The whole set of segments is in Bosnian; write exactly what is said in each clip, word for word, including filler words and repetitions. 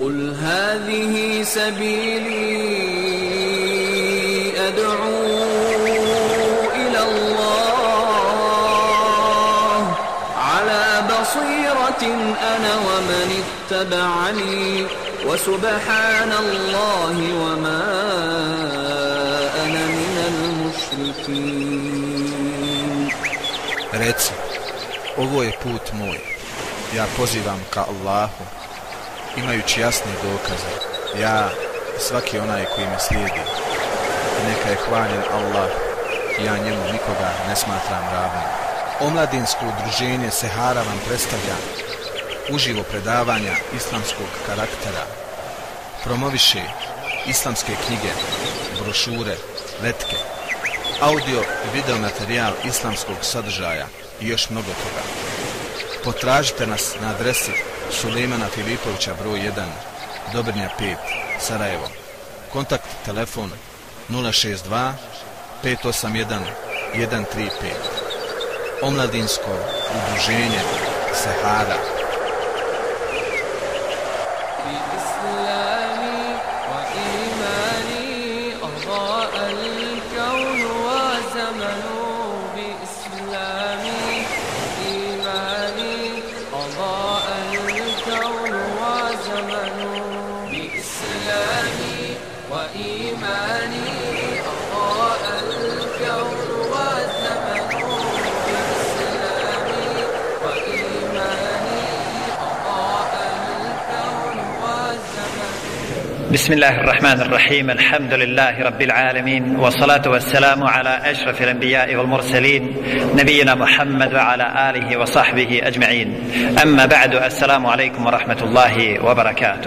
قل هذه سبيلي أدعو إلى الله على بصيرة أنا ومن اتبعني وسبحان الله وما أنا من المشركين. Reci, ovo je put moj, ja pozivam ka Allahu, imajući jasne dokaze, ja i svaki onaj koji me slijedi. I neka je hvaljen Allah, ja njemu nikoga ne smatram ravnim. Omladinsko udruženje Sehara vam predstavlja uživo predavanja islamskog karaktera, promoviše islamske knjige, brošure, letke, audio i video materijal islamskog sadržaja i još mnogo toga. Potražite nas na adresi Sulejmana Filipovića broj jedan, Dobrnja pet, Sarajevo. Kontakt telefon nula šezdeset dva, pet osam jedan, jedan tri pet. Omladinsko udruženje Sehara. بسم الله الرحمن الرحيم الحمد لله رب العالمين والصلاة والسلام على أشرف الأنبياء والمرسلين نبينا محمد وعلى آله وصحبه أجمعين أما بعد السلام عليكم ورحمة الله وبركاته.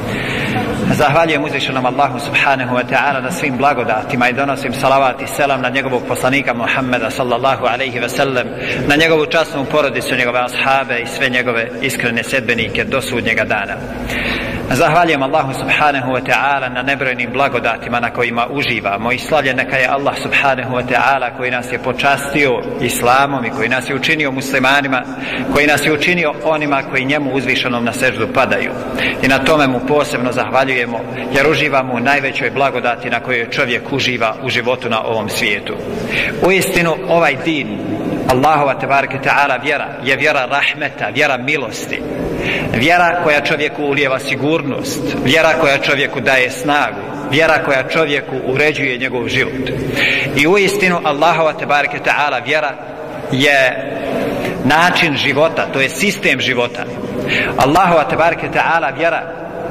Zahvaljujem uzvišenom Allahu subhanahu wa ta'ala na svim blagodatima i donosim salavat i selam na njegovog poslanika Muhammeda sallallahu alaihi wa sallam, na njegovu časnu porodicu, njegove ashabe i sve njegove iskrene sedbenike do sudnjega dana. Zahvaljujem Allahu subhanahu wa ta'ala na nebrojnim blagodatima na kojima uživamo i slavljen neka je Allah subhanahu wa ta'ala koji nas je počastio islamom i koji nas je učinio muslimanima, koji nas je učinio onima koji njemu uzvišenom na seždu padaju. I na tome mu posebno zahvaljujemo jer uživamo u najvećoj blagodati na kojoj čovjek uživa u životu na ovom svijetu. Uistinu ovaj din, Allahova tebareke ta'ala vjera, je vjera rahmeta, vjera milosti. Vjera koja čovjeku ulijeva sigurnost, vjera koja čovjeku daje snagu, vjera koja čovjeku uređuje njegov život. I uistinu Allahova tebareke ta'ala vjera je način života, to je sistem života. Allahova tebareke ta'ala vjera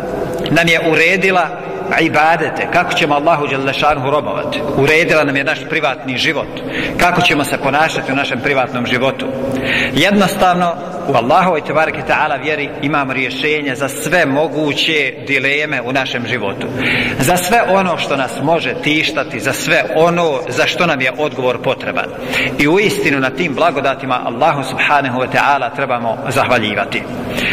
nam je uredila ibadete, kako ćemo Allahu dželle šanuhu robovati. Uredila nam je naš privatni život, kako ćemo se ponašati u našem privatnom životu. Jednostavno u Allahovoj tebareke ta'ala vjeri imamo rješenje za sve moguće dileme u našem životu, za sve ono što nas može tištati, za sve ono za što nam je odgovor potreban. I uistinu na tim blagodatima Allahu subhanahu wa ta'ala trebamo zahvaljivati.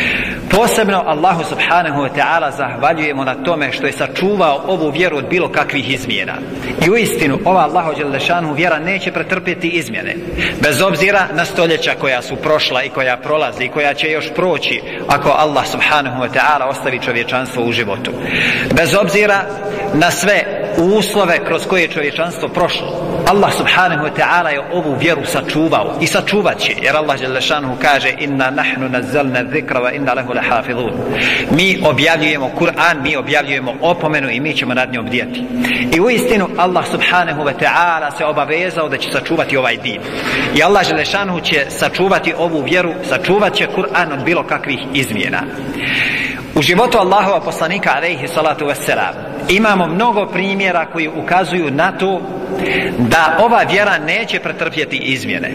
Posebno Allahu subhanahu wa ta'ala zahvaljujemo na tome što je sačuvao ovu vjeru od bilo kakvih izmjena. I uistinu ova Allahu dželle šanuhu vjera neće pretrpjeti izmjene, bez obzira na stoljeća koja su prošla i koja prolazi i koja će još proći ako Allah subhanahu wa ta'ala ostavi čovječanstvo u životu. Bez obzira na sve uslove kroz koje je čovječanstvo prošlo, Allah subhanahu wa ta'ala je ovu vjeru sačuvao i sačuvat će, jer Allah dželle šanuhu kaže inna nahnu nazzalna dhikra wa inna lahu lahafizun. Mi objavljujemo Kur'an, mi objavljujemo opomenu i mi ćemo nad njom bdjeti. I uistinu Allah subhanahu wa ta'ala se obavezao da će sačuvati ovaj din. I Allah dželle šanuhu će sačuvati ovu vjeru, sačuvat će Kur'an od bilo kakvih izmjena. U životu Allahova poslanika alejhi salatu vesselam imamo mnogo primjera koji ukazuju na to da ova vjera neće pretrpjeti izmjene,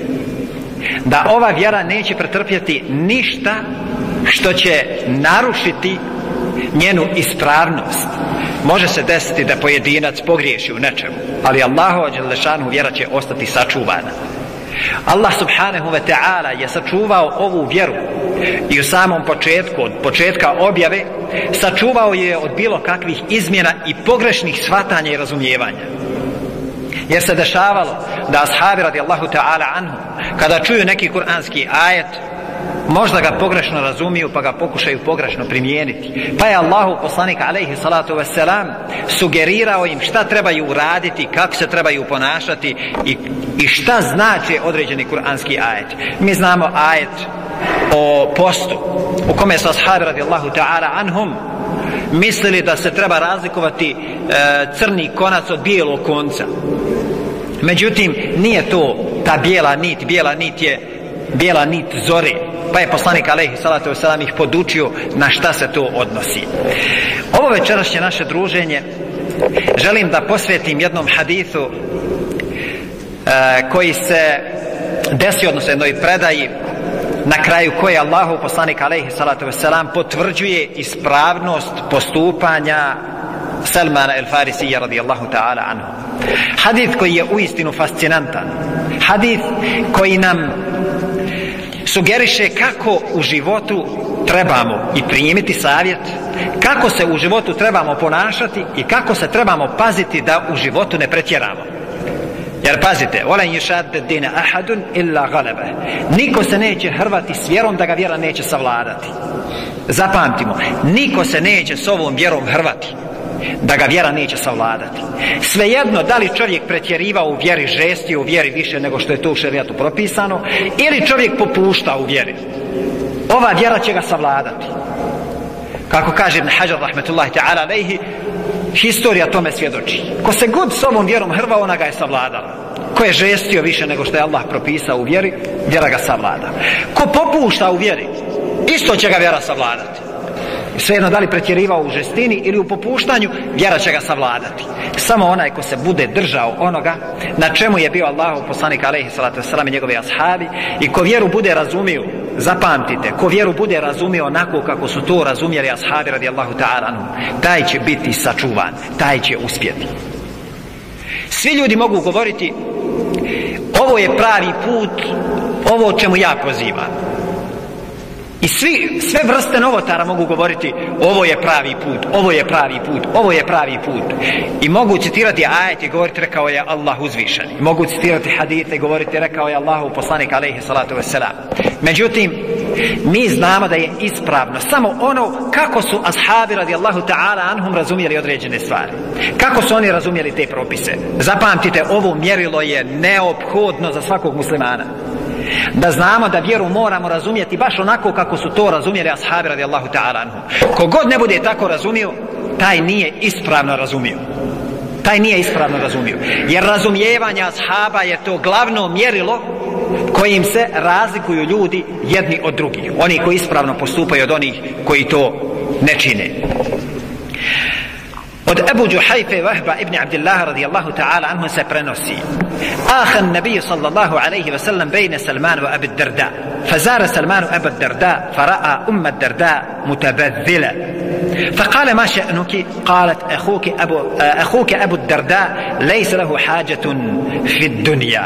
da ova vjera neće pretrpjeti ništa što će narušiti njenu ispravnost. Može se desiti da pojedinac pogriješi u nečemu, ali Allahova dželle šanuhu vjera će ostati sačuvana. Allah subhanahu wa ta'ala je sačuvao ovu vjeru i u samom početku, od početka objave, sačuvao je od bilo kakvih izmjena i pogrešnih shvatanja i razumijevanja. Jer se dešavalo da ashabi radijallahu ta'ala anhu, kada čuju neki kuranski ajet, možda ga pogrešno razumiju pa ga pokušaju pogrešno primijeniti. Pa je Allahu poslanik alejhi salatu vesselam sugerirao im šta trebaju uraditi, kako se trebaju ponašati i, i šta znači određeni kuranski ajet. Mi znamo ajet o postu u kome su ashabi radijallahu ta'ala anhum mislili da se treba razlikovati e, crni konac od bijelog konca. Međutim, nije to ta bijela nit. Bijela nit je bijela nit zore. Pa je poslanik alejhi salatu vesselam ih podučio na šta se to odnosi. Ovo večerašnje naše druženje želim da posvetim jednom hadithu e, koji se desio, odnosno jednoj predaji na kraju koje Allahu poslanik alejhi salatu vesselam potvrđuje ispravnost postupanja Salmana el Farisija radijallahu ta'ala anhu. Hadith koji je uistinu fascinantan. Hadith koji nam sugeriše kako u životu trebamo i primiti savjet, kako se u životu trebamo ponašati i kako se trebamo paziti da u životu ne pretjeramo. Jer pazite, volen yushadda dina ahadun illa galebe. Niko se neće hrvati s vjerom da ga vjera neće savladati. Zapamtimo, niko se neće s ovom vjerom hrvati da ga vjera neće savladati. Svejedno da li čovjek pretjerivao u vjeri, žestio u vjeri više nego što je to u šerijatu propisano, ili čovjek popušta u vjeri, ova vjera će ga savladati. Kako kaže Ibn Hajar rahmetullahi ta'ala alejhi, historija tome svjedoči. Ko se god s ovom vjerom hrvao, ona ga je savladala. Ko je žestio više nego što je Allah propisao u vjeri, vjera ga savlada. Ko popušta u vjeri, isto će ga vjera savladati. Svejedno da li pretjerivao u žestini ili u popuštanju, vjera će ga savladati. Samo onaj ko se bude držao onoga na čemu je bio Allahov poslanik alejhi salatu vesselam i njegovi ashabi, i ko vjeru bude razumio, zapamtite, ko vjeru bude razumio onako kako su to razumjeli ashabi radijallahu ta'ala anhum, taj će biti sačuvan, taj će uspjeti. Svi ljudi mogu govoriti ovo je pravi put, ovo o čemu ja pozivam. I svi, sve vrste novotara mogu govoriti ovo je pravi put, ovo je pravi put, ovo je pravi put. I mogu citirati ajet i govoriti rekao je Allah uzvišen. I mogu citirati hadite i govoriti rekao je Allahu poslanik alejhi salatu vesselam. Međutim, mi znamo da je ispravno samo ono kako su ashabi radijallahu ta'ala anhum razumjeli određene stvari. Kako su oni razumjeli te propise. Zapamtite, ovo mjerilo je neophodno za svakog muslimana. Da znamo da vjeru moramo razumjeti baš onako kako su to razumjeli ashabi radijallahu ta'ala anhum. Kogod ne bude tako razumio, taj nije ispravno razumio. Taj nije ispravno razumio. Jer razumijevanje ashaba je to glavno mjerilo kojim se razlikuju ljudi jedni od drugih. Oni koji ispravno postupaju od onih koji to ne čine. Od Ebu Juhajfe Vahba ibn Abdillah radijallahu ta'ala anhu se prenosi: آخى النبي صلى الله عليه وسلم بين سلمان وأبي الدرداء فزار سلمان أبا الدرداء فرأى أم الدرداء متبذلة فقال ما شأنك؟ قالت أخوك أبو, أخوك أبو الدرداء ليس له حاجة في الدنيا.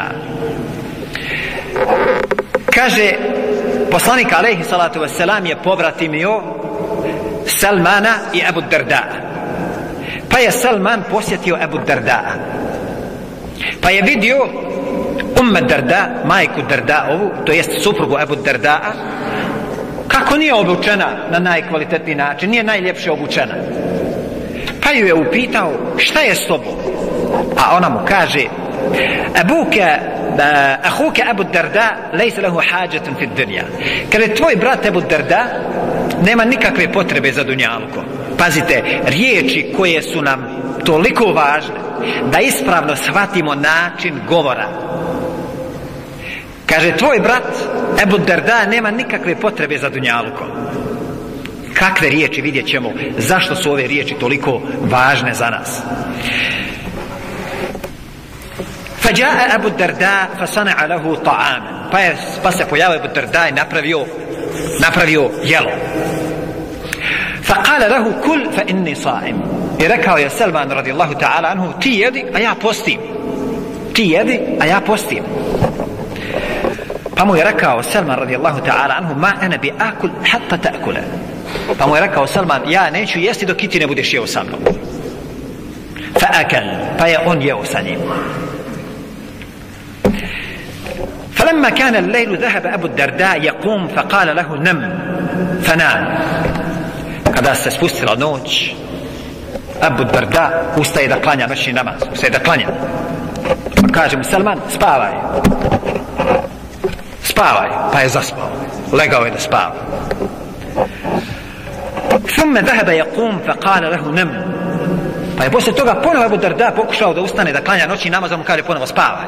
kaže poslanik alejhi salatu vesselam je povratimio Salmana i Abu Darda. Pa je Salman posjetio Abu Darda, pa je vidio Umm Darda, majku Darda ovu, to jest suprugu Abu Darda, kako nije obučena na najkvalitetniji način, nije najljepše obučena. Pa ju je upitao šta je s tobom, a ona mu kaže: Abuka ahuka Abu Darda lejse lehu hađatun fi dunja. Kada tvoj brat Abu Darda nema nikakve potrebe za dunjalkom. Pazite, riječi koje su nam toliko važne da ispravno shvatimo način govora. Kaže, tvoj brat Abu Darda nema nikakve potrebe za dunjalkom. Kakve riječi, vidjet ćemo zašto su ove riječi toliko važne za nas. فجاء أبو الدرداء فصنع له طعاما. Pa, je, pa se pojavio Abu Darda i napravio, napravio jelo. فقال له كل فإني صائم. I rekao je Salman radijallahu ta'ala anhu: ti jedi, a ja postim. Ti jedi, a ja postim. Pa mu je rekao Salman radijallahu ta'ala anhu: ma ana bi akul hatta ta'kula. Pa mu je rekao Salman: ja neću jesti dok i ti ne budeš jeo sa mnom. فأكل. Pa je on jeo sa njim. فلما كان الليل ذهب أبو الدرداء يقوم فقال له نم فنام. Kada se spustila noć, Abu Darda ustaje da klanja noćni namaz, ustaje da klanja. Pa kaže mu Salman, spavaj. Spavaj, pa je zaspao. Legao je da spava. ثم ذهب يقوم فقال له نم. Pa je poslije toga ponovo Abu Darda pokušao da ustane da klanja noćni namaz, a mu kaže ponovo spavaj.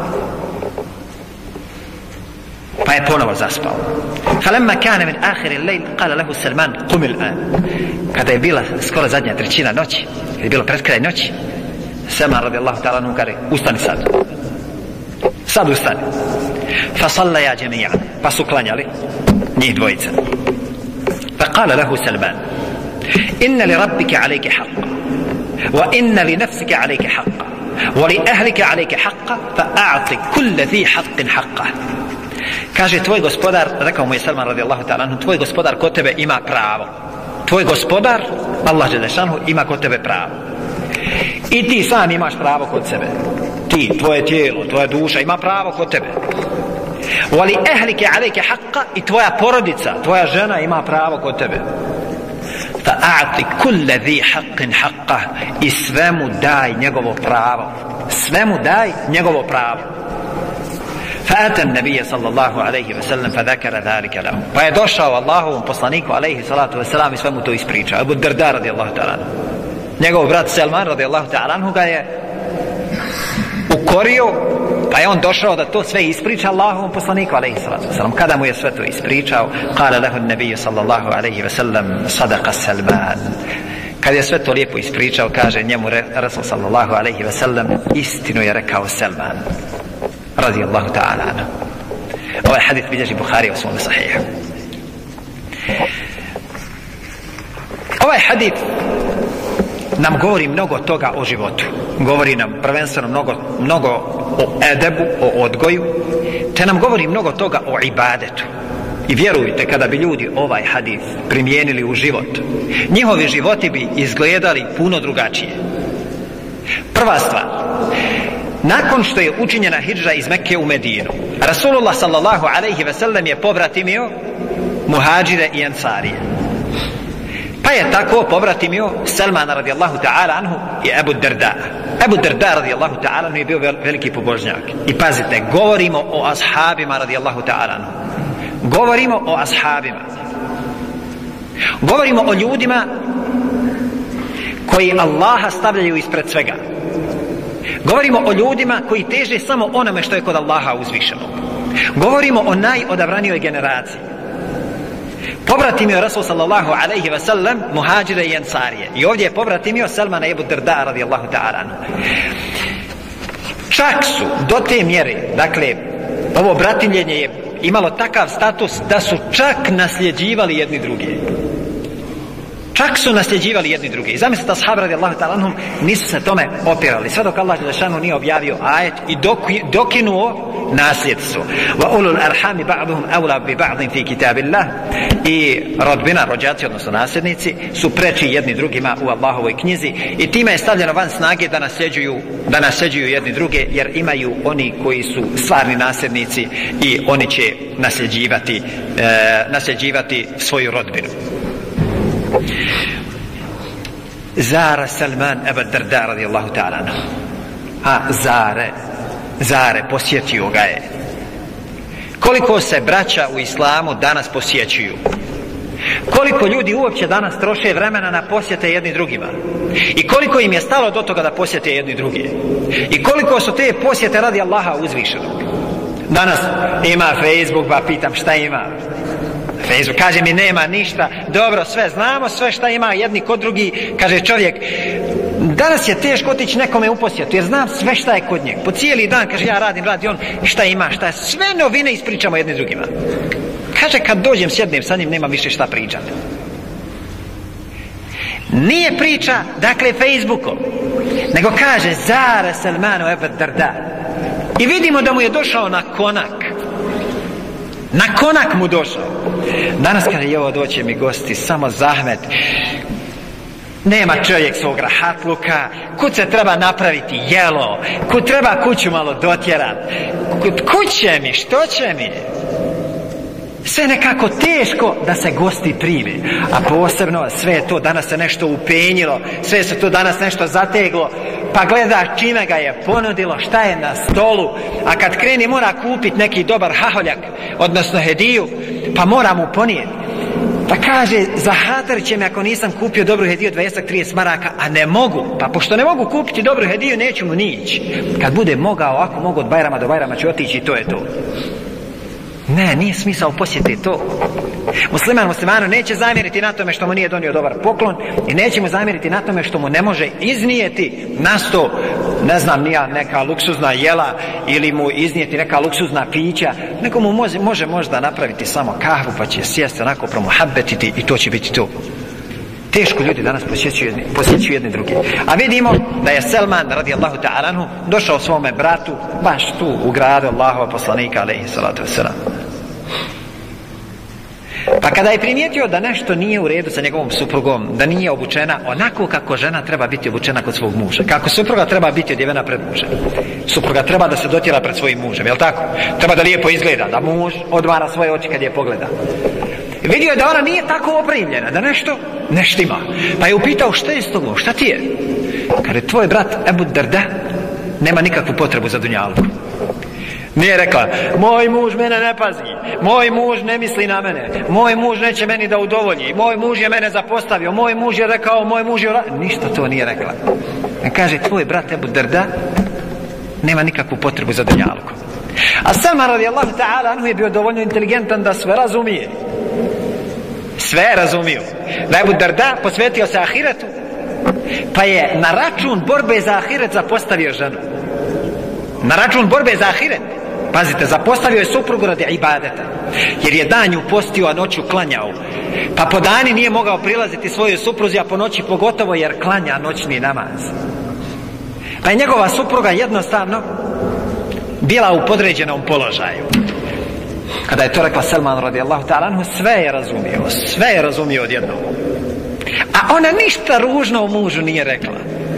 Pa je ponovo zaspao. فلما كان من آخر الليل قال له سلمان قم الآن. Kada je bila skoro zadnja trećina noći, kada je bilo pred kraj noći, Salman radijallahu ta'ala anhu kaže ustani sad. Sad ustani. فصليا جميعا. Pa su klanjali njih dvojica. فقال له سلمان إن لربك عليك حقا وإن لنفسك عليك حقا ولأهلك عليك حقا فأعطي كل ذي حق حقه. Kaže tvoj gospodar, rekao mu je Salman radijallahu ta'ala anhu, tvoj gospodar kod tebe ima pravo. Tvoj gospodar, Allah dželle šanhu, ima kod tebe pravo. I ti sam imaš pravo kod sebe. Ti, tvoje tijelo, tvoja duša ima pravo kod tebe. Wali ahlike alejke haqqa, i tvoja porodica, tvoja žena ima pravo kod tebe. Fa'ati kulle zi haqqin haqqa, i svemu daj njegovo pravo. Svemu daj njegovo pravo. فأتى النبي صلى الله عليه وسلم فذكر ذلك له. Pa je došao Allahovom poslaniku alejhi salatu vesselam i sve mu to ispričao. Abu Darda radijallahu ta'ala anhu. Njegov brat Salman radijallahu ta'ala anhu ga je ukorio, pa je on došao da to sve ispriča Allahovom poslaniku alejhi salatu vesselam. Kada mu je sve to ispričao, قال له النبي صلى الله عليه وسلم صدق سلمان. Kad je sve to lijepo ispričao, kaže njemu Rasul sallallahu alejhi ve sellem, istinu je rekao Salman radijallahu ta'ala anhu. Ovaj hadith bilježi Buhari u svom sahihu. Ovaj hadith nam govori mnogo toga o životu. Govori nam prvenstveno mnogo, mnogo o edebu, o odgoju, te nam govori mnogo toga o ibadetu. I vjerujte, kada bi ljudi ovaj hadith primijenili u život, njihovi životi bi izgledali puno drugačije. Prva stvar, nakon što je učinjena hidžra iz Mekke u Medinu, Rasulullah sallallahu alejhi ve sellem je pobratimio muhađire i ensarije. Pa je tako pobratimio Salmana radijallahu ta'ala anhu i Abu Darda. Abu Darda radijallahu ta'ala anhu je bio veliki pobožnjak. I pazite, govorimo o ashabima radijallahu ta'ala anhu. Govorimo o ashabima. Govorimo o ljudima koji Allaha stavljaju ispred svega. Govorimo o ljudima koji teže samo onome što je kod Allaha uzvišeno. Govorimo o najodabranijoj generaciji. Pobratimio Rasul sallallahu alejhi ve sellem muhađire i ensarije. I ovdje je pobratimio Salmana i Abu Darda radijallahu ta'ala anhu. Čak su do te mjere, dakle, ovo bratimljenje je imalo takav status da su čak nasljeđivali jedni druge. Čak su nasljeđivali jedni drugi. I zamislite, ashab radijallahu ta'ala anhum nisu se tome opirali. Sve dok Allah dželle šanuhu nije objavio ajet i dok, dokinuo nasljedstvo. Wa ulul arhami ba'duhum awla bi ba'din fi kitabillah. I rodbina, rođaci, odnosno nasljednici, su preči jedni drugima u Allahovoj knjizi i time je stavljeno van snage da nasljeđuju, da nasljeđuju jedni druge, jer imaju oni koji su stvarni nasljednici i oni će nasljeđivati, e, nasljeđivati svoju rodbinu. Zara Salman Abu Darda radijallahu ta'ala anhu. A zare, zare, posjetio ga je. Koliko se braća u islamu danas posjećuju? Koliko ljudi uopće danas troše vremena na posjete jedni drugima? I koliko im je stalo do toga da posjete jedni drugi? I koliko su te posjete radi Allaha uzvišenog? Danas ima Facebook, pa pitam šta ima. Facebook kaže mi nema ništa. Dobro, sve znamo, sve šta ima jedni kod drugi. Kaže čovjek, danas je teško otići nekome u posjetu, jer znam sve šta je kod njeg. Po cijeli dan, kaže, ja radim, radi on, šta ima, šta je, sve novine ispričamo jedni drugima. Kaže, kad dođem, sjednem sa njim, nema više šta pričati. Nije priča, dakle, Facebookom, nego kaže, Zara Salmanu Abu Darda. I vidimo da mu je došao na konak. Na konak mu došao. Danas kada je ovo doće mi gosti, samo zahmet. Nema čovjek svog rahatluka, kud se treba napraviti jelo, kud treba kuću malo dotjerati, kud kuće mi, što će mi? Sve nekako teško da se gosti prime, a posebno sve je to danas se nešto upenjilo, sve se to danas nešto zateglo, pa gleda čime ga je ponudilo, šta je na stolu, a kad kreni mora kupiti neki dobar haholjak, odnosno hediju, pa mora mu ponijeti. Pa kaže, zahatar će me ako nisam kupio dobru hediju dvadeset trideset maraka, a ne mogu. Pa pošto ne mogu kupiti dobru hediju, neću mu nići. Kad bude mogao, ako mogu od Bajrama do Bajrama ću otići i to je to. Ne, nije smisao posjeti to. Musliman muslimanu neće zamjeriti na tome što mu nije donio dobar poklon i neće mu zamjeriti na tome što mu ne može iznijeti na sto, ne znam, nija neka luksuzna jela ili mu iznijeti neka luksuzna pića, nego mu može, može možda napraviti samo kahvu pa će sjesti onako promuhabbetiti i to će biti to. Teško ljudi danas posjećuju jedni, posjećuju jedni drugi. A vidimo da je Selman radijallahu ta'ala anhu došao svome bratu baš tu u gradu Allahova poslanika alejhi salatu vesselam. Pa kada je primijetio da nešto nije u redu sa njegovom suprugom, da nije obučena onako kako žena treba biti obučena kod svog muža, kako supruga treba biti odjevena pred mužem. Supruga treba da se dotjera pred svojim mužem, jel tako? Treba da lijepo izgleda, da muž odvara svoje oči kad je pogleda. Vidio je da ona nije tako opremljena, da nešto ne štima. Pa je upitao, šta je s tobom, šta ti je? Kaže, tvoj brat Ebu Darda nema nikakvu potrebu za dunjalku. Nije rekla, moj muž mene ne pazi, moj muž ne misli na mene, moj muž neće meni da udovolji, moj muž je mene zapostavio, moj muž je rekao, moj muž je... Ništa to nije rekla. Kaže, tvoj brat Ebu Darda nema nikakvu potrebu za dunjalku. A Selman radijallahu ta'ala anhu je bio dovoljno inteligentan da sve razumije. Sve je razumio. Da je Ebu Darda posvetio se ahiretu, pa je na račun borbe za ahiret zapostavio ženu. Na račun borbe za ahiret. Pazite, zapostavio je suprugu radi ibadeta. Jer je danju postio, a noću klanjao. Pa po dani nije mogao prilaziti svojoj supruzi, a po noći pogotovo jer klanja noćni namaz. Pa je njegova supruga jednostavno bila u podređenom položaju. Kada je to rekla Selman radijallahu ta'ala anhu, sve je razumio, sve je razumio odjednom. A ona ništa ružno o mužu nije rekla.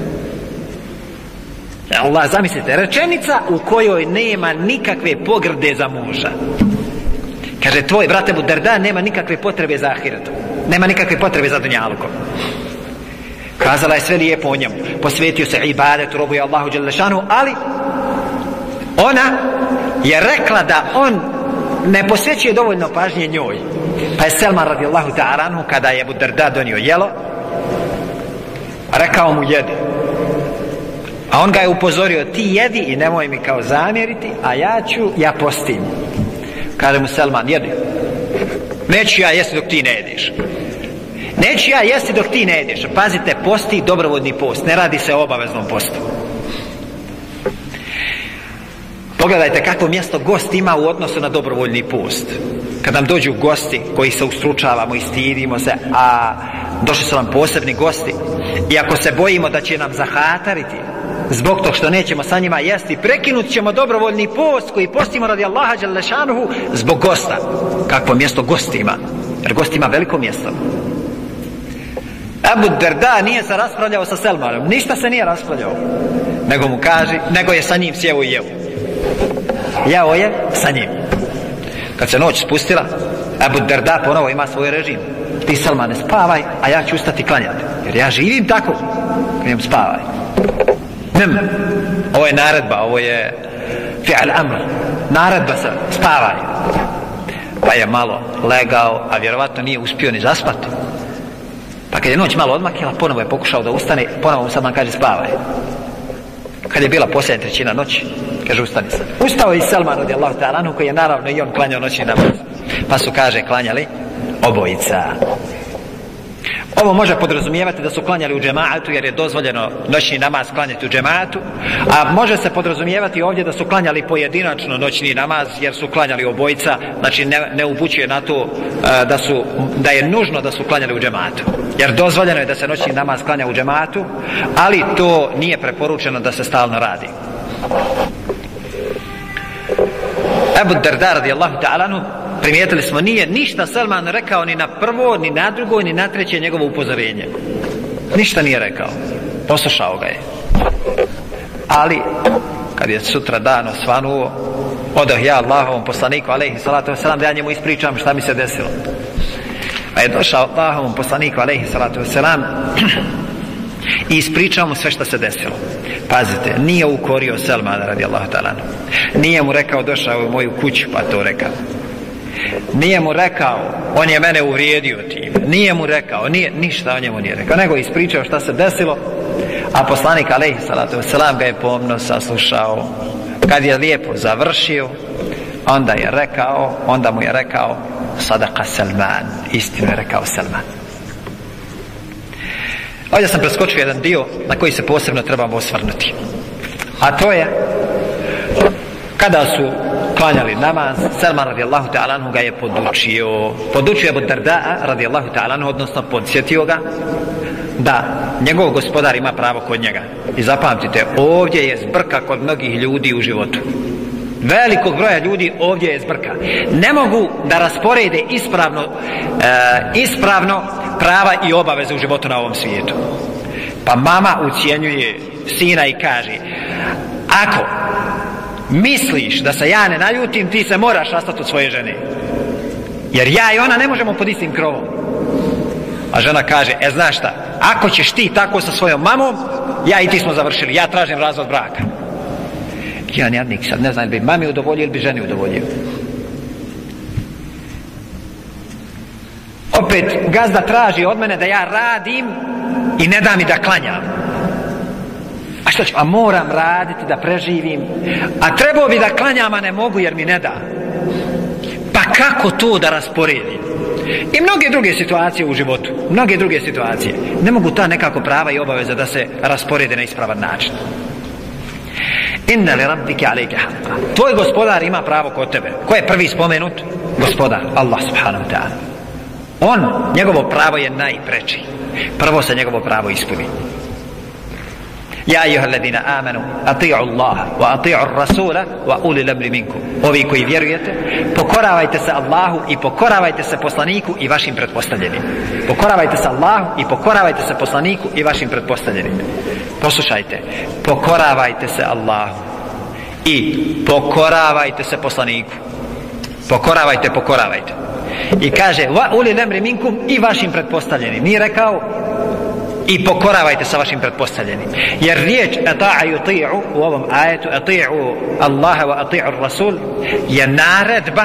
Allah, zamislite, rečenica u kojoj nema nikakve pogrde za muža. Kaže, tvoj brat Ebu Darda nema nikakve potrebe za ahiretom, nema nikakve potrebe za dunjalukom. Kazala je sve lijepo o njemu, posvetio se ibadetu, robuje Allahu dželle šanu, ali ona je rekla da on ne posvećuje dovoljno pažnje njoj. Pa je Selman radijallahu ta'ala anhu, kada je Ebu Darda donio jelo, rekao mu jedi. A on ga je upozorio, ti jedi i nemoj mi kao zamjeriti, a ja ću, ja postim. Kaže mu Selman, jedi. Neću ja jesti dok ti ne jediš. Neću ja jesti dok ti ne jediš. Pazite, posti dobrovoljni post, ne radi se o obaveznom postu. Pogledajte kakvo mjesto gost ima u odnosu na dobrovoljni post. Kad nam dođu gosti koji se ustručavamo i stidimo se, a došli su nam posebni gosti, i ako se bojimo da će nam zahatariti zbog tog što nećemo sa njima jesti, prekinut ćemo dobrovoljni post koji postimo radi Allaha dželle šanuhu zbog gosta. Kakvo mjesto gost ima, jer gost ima veliko mjesto. Ebu Darda nije se raspravljao sa Selmanom, ništa se nije raspravljao, nego mu kaže, nego je sa njim sjeo i jeo. Jeo je sa njim. Kad se noć spustila, Ebu Darda ponovo ima svoj režim. Ti Selmane spavaj, a ja ću ustati klanjati, jer ja živim tako. Krenjem spavaj. Nem, ovo je naredba, ovo je fi'al amr, naredba se, spavaj. Pa je malo legao, a vjerovatno nije uspio ni zaspati. Pa kad je noć malo odmakila, ponovo je pokušao da ustane, ponovo mu Selman kaže spavaj. Kad je bila posljednja trećina noći, kaže ustani se. Ustao je i Selman radijallahu ta'ala anhu, koji je naravno i on klanjao noćni namaz. Pa su, kaže, klanjali obojica. Ovo može podrazumijevati da su klanjali u džemaatu, jer je dozvoljeno noćni namaz klanjati u džemaatu, a može se podrazumijevati ovdje da su klanjali pojedinačno noćni namaz, jer su klanjali obojica, znači ne, ne upućuje na to da, su, da je nužno da su klanjali u džemaatu, jer dozvoljeno je da se noćni namaz klanja u džemaatu, ali to nije preporučeno da se stalno radi. Ebu Darda radijallahu ta'ala anhu, primijetili smo, nije ništa Selman rekao ni na prvo, ni na drugo, ni na treće njegovo upozorenje. Ništa nije rekao. Poslušao ga je. Ali, kad je sutra dan osvanuo, odah ja Allahovom poslaniku, alejhi salatu wasalam, da ja njemu ispričam šta mi se desilo. Pa je došao Allahovom poslaniku, alejhi salatu wasalam, i ispričao mu sve što se desilo. Pazite, nije ukorio Selmana radijallahu ta'ala. Nije mu rekao došao u moju kuću pa to rekao. Nije mu rekao on je mene uvrijedio tim. Nije mu rekao, nije, ništa o njemu nije rekao, nego je ispričao šta se desilo, a poslanik alejhi salatu wasalam ga je pomno saslušao. Kad je lijepo završio, onda je rekao, onda mu je rekao Sadaqa Salman, istinu je rekao Salman. Ovdje sam preskočio jedan dio na koji se posebno trebamo osvrnuti. A to je kada su klanjali namaz, Salman radijallahu ta'ala anhu ga je podučio. Podučio Abu Darda radijallahu ta'ala anhu, odnosno podsjetio ga da njegov gospodar ima pravo kod njega. I zapamtite, ovdje je zbrka kod mnogih ljudi u životu. Velikog broja ljudi ovdje je zbrka. Ne mogu da rasporede ispravno, e, ispravno prava i obaveze u životu na ovom svijetu. Pa mama ucijenjuje sina i kaže, ako misliš da se ja ne naljutim, ti se moraš rastati od svoje žene, jer ja i ona ne možemo pod istim krovom. A žena kaže, e znaš šta, ako ćeš ti tako sa svojom mamom, ja i ti smo završili, ja tražim razvod braka. Jedan jadnik sad ne znam, bi mami udovoljio ili bi ženi udovoljio. Opet gazda traži od mene da ja radim i ne da mi da klanjam. A što ću? A moram raditi da preživim. A trebao bi da klanjam, a ne mogu jer mi ne da. Pa kako to da rasporedim? I mnoge druge situacije u životu, mnoge druge situacije. Ne mogu ta nekako prava i obaveza da se rasporede na ispravan način. Inna li rabbike alejke haqqa. Tvoj gospodar ima pravo kod tebe. Ko je prvi spomenut? Gospodar, Allah subhanahu wa ta'ala. On, njegovo pravo je najpreči. Prvo se njegovo pravo ispuni. Ja ayyuhalladhina amanu ati'u Allaha wa ati'u ar-rasula wa ulil amri minkum. Ovi koji vjerujete, pokoravajte se Allahu i pokoravajte se poslaniku i vašim pretpostavljenim. Pokoravajte se Allahu i pokoravajte se poslaniku i vašim pretpostavljenim. Poslušajte, pokoravajte se Allahu i pokoravajte se poslaniku. Pokoravajte, pokoravajte. I kaže wa ulil amri minkum i vašim pretpostavljenim. Nije rekao i pokoravajte sa vašim pretpostavljenim. Jer riječ ata'a yuti'u u ovom ajetu, ati'u Allaha wa ati'u Rasul, je naredba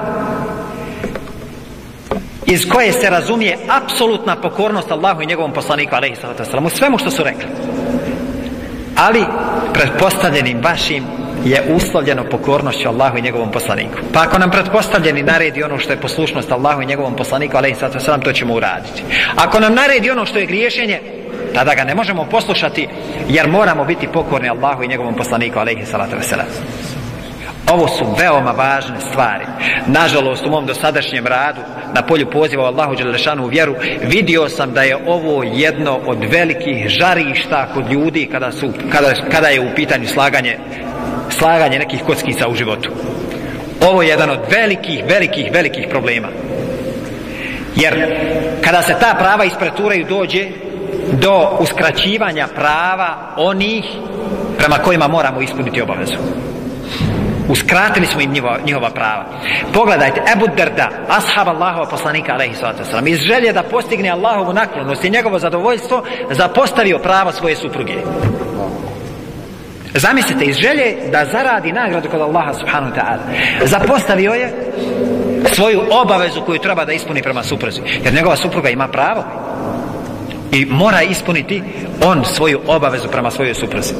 iz koje se razumije apsolutna pokornost Allahu i njegovom poslaniku alejhi salatu vesselam u svemu što su rekli. Ali pretpostavljenim vašim je uslovljeno pokornošću Allahu i njegovom poslaniku. Pa ako nam pretpostavljeni naredi ono što je poslušnost Allahu i njegovom poslaniku alejhi salatu vesselam, to ćemo uraditi. Ako nam naredi ono što je griješenje, tada ga ne možemo poslušati, jer moramo biti pokorni Allahu i njegovom poslaniku alejhi salatu vesselam. Ovo su veoma važne stvari. Nažalost, u mom dosadašnjem radu na polju poziva Allahu dželle šanu u vjeru, vidio sam da je ovo jedno od velikih žarišta kod ljudi kada, su, kada, kada je u pitanju slaganje slaganje nekih kockica u životu. Ovo je jedan od velikih, velikih, velikih problema. Jer kada se ta prava ispreturaju, dođe do uskraćivanja prava onih prema kojima moramo ispuniti obavezu. Uskratili smo im njihova, njihova prava. Pogledajte, Ebu Darda, ashab Allahova poslanika alejhi salatu vesselam, iz želje da postigne Allahovu naklonost i njegovo zadovoljstvo, zapostavio pravo svoje supruge. Zamislite, iz želje da zaradi nagradu kod Allaha subhanahu wa ta'ala, zapostavio je svoju obavezu koju treba da ispuni prema supruzi, jer njegova supruga ima pravo i mora ispuniti on svoju obavezu prema svojoj supruzi.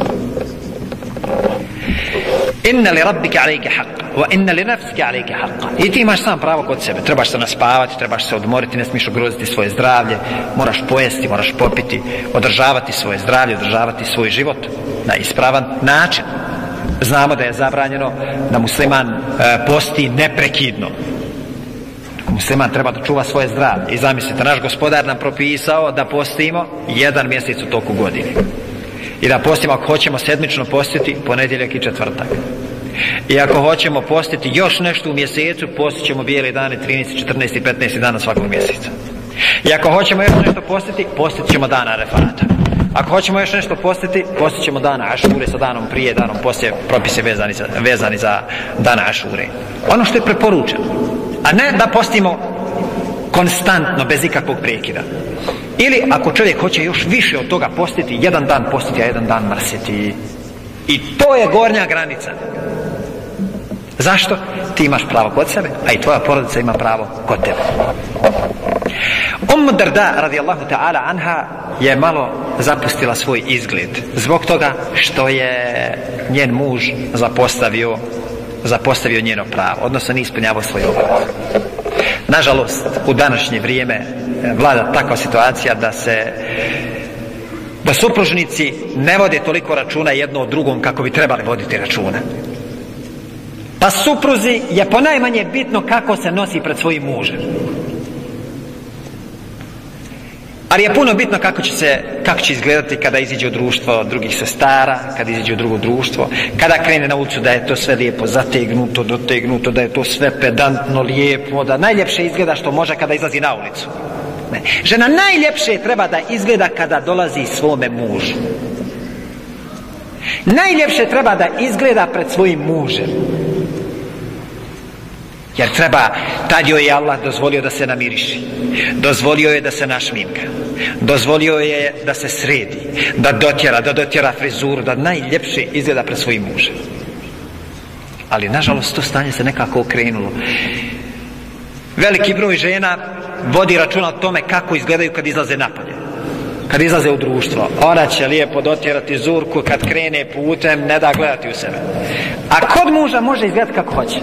Inna li rabbike alejke haqqa wa inna li nafsike alejke haqqa. I ti imaš sam pravo kod sebe. Trebaš se naspavati, trebaš se odmoriti, ne smiješ ugroziti svoje zdravlje, moraš pojesti, moraš popiti, održavati svoje zdravlje, održavati svoj život na ispravan način. Znamo da je zabranjeno da musliman e, posti neprekidno. Musliman treba da čuva svoje zdravlje. I zamislite, naš gospodar nam propisao da postimo jedan mjesec u toku godine. I da postimo, ako hoćemo sedmično postiti, ponedjeljak i četvrtak. I ako hoćemo postiti još nešto u mjesecu, postit ćemo bijele dane trinaesti, četrnaesti i petnaesti dana svakog mjeseca. I ako hoćemo još nešto postiti, postit ćemo dana Arefata. Ako hoćemo još nešto postiti, postit ćemo dana Ašure sa danom prije, danom poslije, propise vezani za, vezani za dana Ašure. Ono što je preporučeno. A ne da postimo konstantno, bez ikakvog prekida. Ili ako čovjek hoće još više od toga postiti, jedan dan postiti, a jedan dan mrsiti. I to je gornja granica. Zašto? Ti imaš pravo kod sebe, a i tvoja porodica ima pravo kod tebe. Ummu Darda radijallahu ta'ala anha je malo zapustila svoj izgled zbog toga što je njen muž zapostavio, zapostavio njeno pravo, odnosno nije ispunjavao svoje obaveze. Nažalost, u današnje vrijeme vlada takva situacija da se da supružnici ne vode toliko računa jedno od drugom kako bi trebali voditi računa. Pa supruzi je ponajmanje bitno kako se nosi pred svojim mužem. Ali je puno bitno kako će se, kako će izgledati kada iziđe u društvo drugih sestara, kada iziđe u drugo društvo, kada krene na ulicu da je to sve lijepo zategnuto, dotegnuto, da je to sve pedantno, lijepo, da najljepše izgleda što može kada izlazi na ulicu. Ne. Žena najljepše treba da izgleda kada dolazi svome mužu. Najljepše treba da izgleda pred svojim mužem. Jer treba, tad joj je Allah dozvolio da se namiriši, dozvolio je da se našminka, dozvolio je da se sredi, da dotjera, da dotjera frizuru, da najljepše izgleda pred svojim mužem. Ali nažalost to stanje se nekako okrenulo. Veliki broj žena vodi računa o tome kako izgledaju kad izlaze napolje, kad izlaze u društvo. Ona će lijepo dotjerati zurku, kad krene putem ne da gledati u sebe. A kod muža može izgledati kako hoće.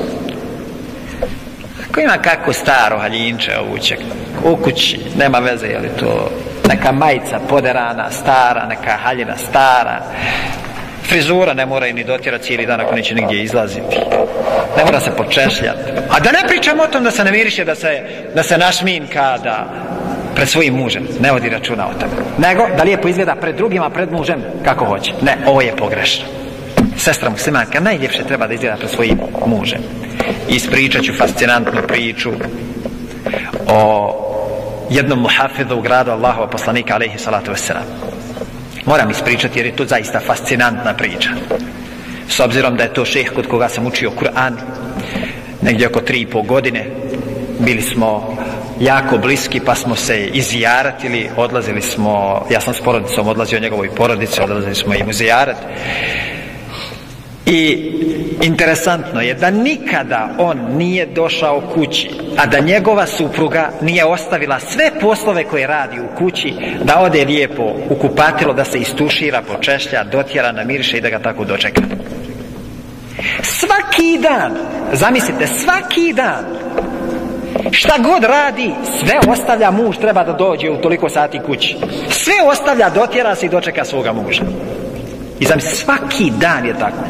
Ako ima kako staro haljinče ovuće u kući, nema veze je li to neka majica poderana, stara, neka haljina stara, frizura ne mora i ni dotjerati cijeli dan ako neće nigdje izlaziti, ne mora se počešljati, a da ne pričamo o tom da se namiriše, da se, da se našminka, da pred svojim mužem ne vodi računa o tome, nego da lijepo izgleda pred drugima, pred mužem kako hoće. Ne, ovo je pogrešno. Sestra muslimanka najljepše treba da izgleda pred svojim mužem. Ispričat ću fascinantnu priču o jednom muhafidu u gradu Allahova poslanika alejhi salatu vesselam. Moram ispričati jer je to zaista fascinantna priča. S obzirom da je to šejh kod koga sam učio Kur'an negdje oko tri i pol godine, bili smo jako bliski pa smo se izijaratili, odlazili smo, ja sam s porodicom odlazio njegovoj porodici, odlazili smo im u zijarat. I interesantno je da nikada on nije došao kući, a da njegova supruga nije ostavila sve poslove koje radi u kući, da ode lijepo u kupatilo, da se istušira, počešlja, dotjera, namiriše i da ga tako dočeka. Svaki dan, zamislite, svaki dan, šta god radi, sve ostavlja muž, treba da dođe u toliko sati kući. Sve ostavlja, dotjera se i dočeka svoga muža. I zamislite, svaki dan je tako.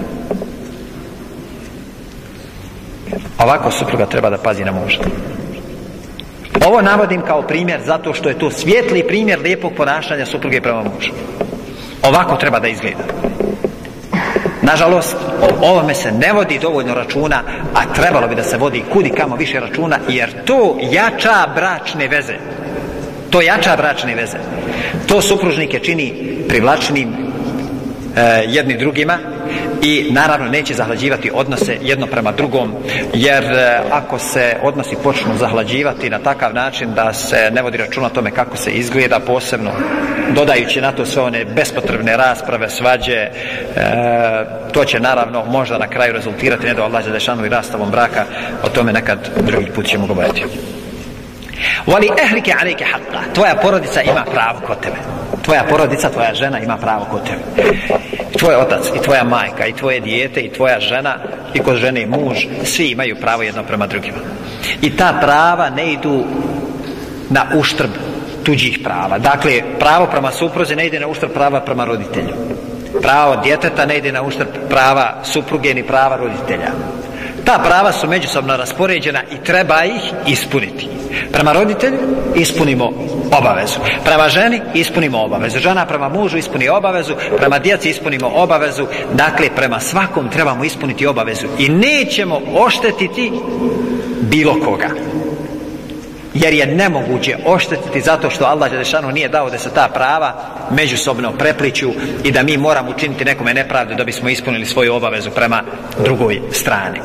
Ovako supruga treba da pazi na muža. Ovo navodim kao primjer zato što je to svijetli primjer lijepog ponašanja supruge prema mužu. Ovako treba da izgleda. Nažalost, o ovome se ne vodi dovoljno računa, a trebalo bi da se vodi kudi kamo više računa, jer to jača bračne veze. To jača bračne veze. To supružnike čini privlačnim e, jedni drugima i naravno neće zahlađivati odnose jedno prema drugom, jer e, ako se odnosi počnu zahlađivati na takav način da se ne vodi računa o tome kako se izgleda, posebno dodajući na to sve one bespotrebne rasprave, svađe, e, to će naravno možda na kraju rezultirati ne do Allah dželešanu i rastavom braka. O tome nekad drugi put ćemo govoriti. Wali ehlike alejke haqqa, tvoja porodica ima pravo kod tebe. Tvoja porodica, tvoja žena ima pravo kod tebe. Tvoj otac i tvoja majka i tvoje dijete i tvoja žena i kod žene i muž, svi imaju pravo jedno prema drugima. I ta prava ne idu na uštrb tuđih prava. Dakle, pravo prema supruzi ne ide na uštrb prava prema roditelju. Pravo djeteta ne ide na uštrb prava supruge ni prava roditelja. Ta prava su međusobno raspoređena i treba ih ispuniti. Prema roditelju ispunimo obavezu. Prema ženi ispunimo obavezu. Žena prema mužu ispuni obavezu. Prema djeci ispunimo obavezu. Dakle, prema svakom trebamo ispuniti obavezu. I nećemo oštetiti bilo koga. jer je nemoguće oštetiti zato što Allah dželešanu nije dao da se ta prava međusobno prepliću i da mi moramo učiniti nekome nepravdu da bismo ispunili svoju obavezu prema drugoj strani.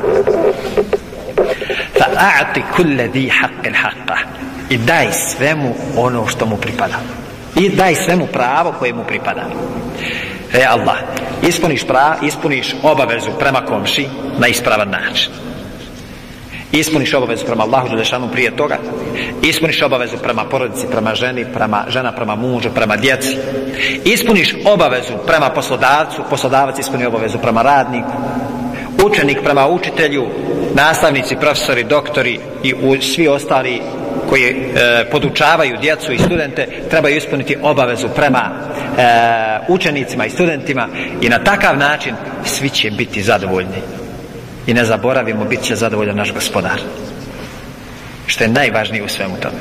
Fa'ati kulle di haqqin haqqa, i daj svemu ono što mu pripada, i daj svemu pravo koje mu pripada. E Allah, ispuniš, pra, ispuniš obavezu prema komši na ispravan način, ispuniš obavezu prema Allahu dželešanu prije toga, ispuniš obavezu prema porodici, prema ženi, prema žena, prema mužu, prema djeci, ispuniš obavezu prema poslodavcu, poslodavac ispuni obavezu prema radniku, učenik prema učitelju, nastavnici, profesori, doktori i svi ostali koji e, podučavaju djecu i studente trebaju ispuniti obavezu prema e, učenicima i studentima, i na takav način svi će biti zadovoljni. I ne zaboravimo, bit će zadovoljan naš Gospodar, što je najvažnije u svemu tome.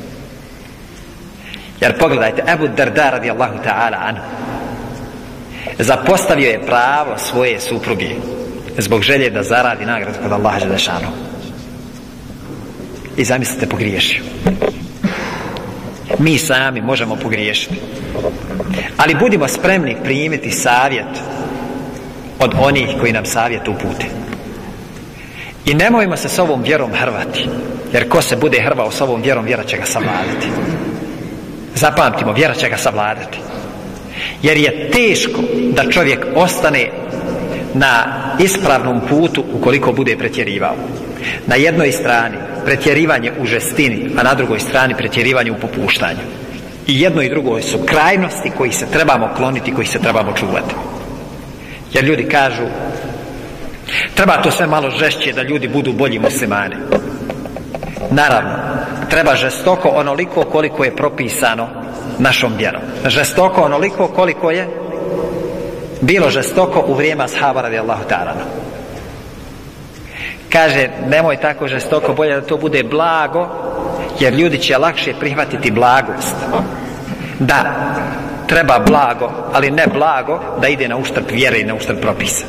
Jer pogledajte, Ebu Darda radijallahu ta'ala anhu zapostavio je pravo svoje supruge zbog želje da zaradi nagradu kod Allaha dželešanu. I zamislite, pogriješio. Mi sami možemo pogriješiti, ali budimo spremni primiti savjet od onih koji nam savjet upute. I nemojmo se s ovom vjerom hrvati, jer ko se bude hrvao s ovom vjerom, vjera će ga savladati. Zapamtimo, vjera će ga savladati. Jer je teško da čovjek ostane na ispravnom putu ukoliko bude pretjerivao. Na jednoj strani pretjerivanje u žestini, a na drugoj strani pretjerivanje u popuštanju. I jedno i drugo su krajnosti koji se trebamo kloniti, koji se trebamo čuvati. Jer ljudi kažu, treba to sve malo žešće da ljudi budu bolji muslimani. Naravno, treba žestoko onoliko koliko je propisano našom vjerom. Žestoko onoliko koliko je bilo žestoko u vrijeme ashaba radijallahu ta'ala. Kaže, nemoj tako žestoko, bolje da to bude blago, jer ljudi će lakše prihvatiti blagost. Da, treba blago, ali ne blago da ide na uštrb vjere i na uštrb propisa.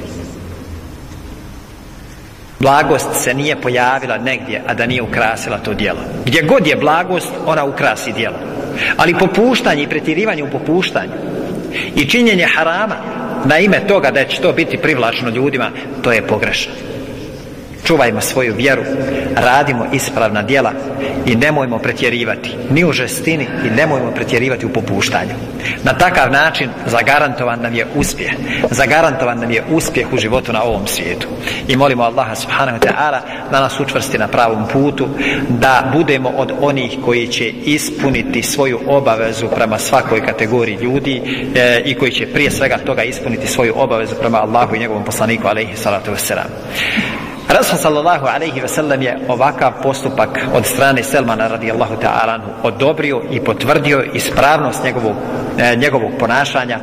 Blagost se nije pojavila negdje, a da nije ukrasila to djelo. Gdje god je blagost, ona ukrasi djelo. Ali popuštanje i pretjerivanje u popuštanju i činjenje harama na ime toga da će to biti privlačno ljudima, to je pogrešno. Čuvajmo svoju vjeru, radimo ispravna djela i nemojmo pretjerivati ni u žestini i nemojmo pretjerivati u popuštanju. Na takav način zagarantovan nam je uspjeh. Zagarantovan nam je uspjeh u životu na ovom svijetu. I molimo Allaha subhanahu wa ta'ala da nas učvrsti na pravom putu, da budemo od onih koji će ispuniti svoju obavezu prema svakoj kategoriji ljudi e, i koji će prije svega toga ispuniti svoju obavezu prema Allahu i njegovom poslaniku alejhi salatu vesselam. Rasul sallallahu alejhi ve sellem je ovakav postupak od strane Selmana radijallahu ta'ala odobrio i potvrdio ispravnost njegovog, e, njegovog ponašanja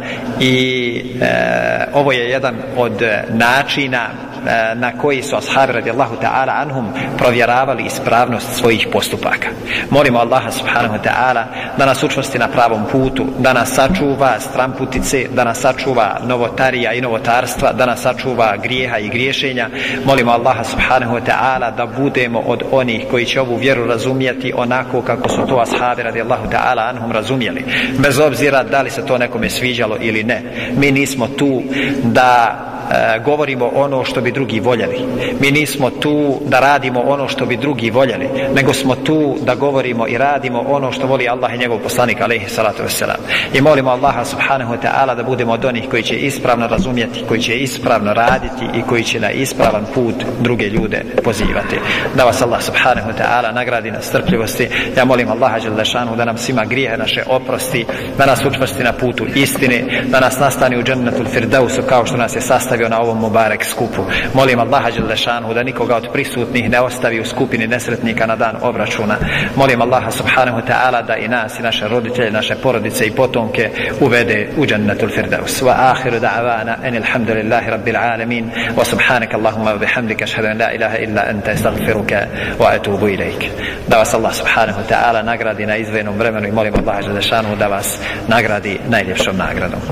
i e, ovo je jedan od načina e, na koji su ashabi radijallahu ta'ala anhum provjeravali ispravnost svojih postupaka. Molimo Allaha subhanahu wa ta'ala da nas učvrsti na pravom putu, da nas sačuva stramputice, da nas sačuva novotarija i novotarstva, da nas sačuva grijeha i griješenja. Molimo Allaha subhanahu wa ta'ala da budemo od onih koji će ovu vjeru razumjeti onako kako su to ashabi radijallahu ta'ala anhum razumjeli, bez obzira da li se to nekome sviđalo ili ne. Mi nismo tu da e, govorimo ono što bi drugi voljeli, mi nismo tu da radimo ono što bi drugi voljeli, nego smo tu da govorimo i radimo ono što voli Allah i njegov poslanik alejhi salatu vesselam. I molimo Allaha subhanahu wa ta'ala da budemo od onih koji će ispravno razumjeti, koji će ispravno raditi i koji će na ispravan put druge ljude pozivati. Da vas Allah subhanahu wa ta'ala nagradi na strpljivosti. Ja molim Allaha dželle šanu da nam svima grijehe naše oprosti, da nas učvrsti na putu istine, da nas nastani u džennetul firdausu kao što nas je sastavio na ovom mubarek skupu. Molim Allaha dželle šanu da nikoga od prisutnih ne ostavi u skupini nesretnika na dan obračuna. Molim Allaha subhanahu wa ta'ala da i nas i naše roditelje, naše porodice i potomke uvede u džennetul firdaus. Wa akhiru da'wana anil hamdulillahi rabbil alamin wa subhanaka Allahumma wa bihamdika ashhadu an la ilaha illa anta astaghfiruka wa atubu ilaik. Da vas Allah subhanahu wa ta'ala nagradi na izvenom vremenu i molim Allaha dželle šanu da vas nagradi najljepšom nagradom.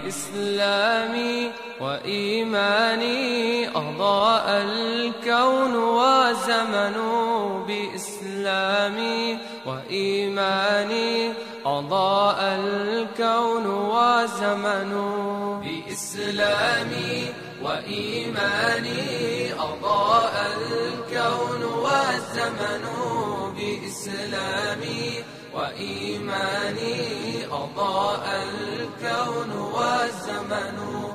إسلامي وإيماني أضاء الكون وزمن بإسلامي بإسلامي وإيماني أضاء الكون والزمن بإسلامي وإيماني أضاء الكون والزمن بإسلامي وإيماني أضاء الكون والزمن